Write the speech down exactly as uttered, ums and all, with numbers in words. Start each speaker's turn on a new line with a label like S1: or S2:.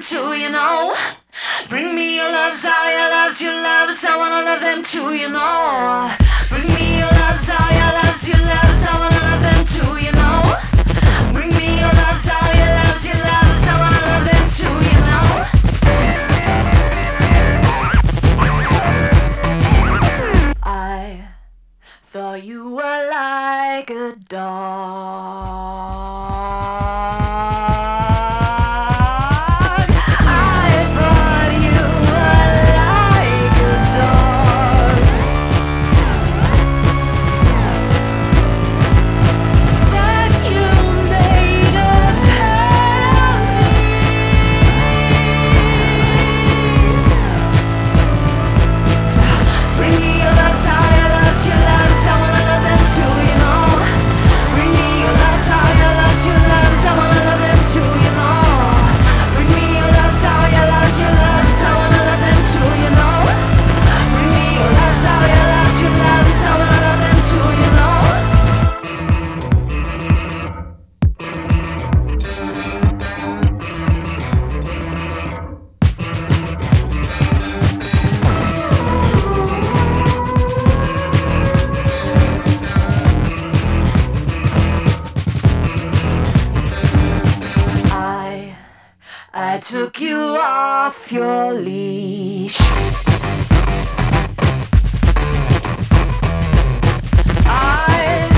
S1: too, you know. Bring me your loves, how your loves, your loves, I wanna love them too, you know. Bring me your loves, how your loves, your loves, I wanna love them too, you know. Bring me your loves, how your loves, your loves, I wanna love them too, you know. I thought you were like a dog. I took you off your leash. I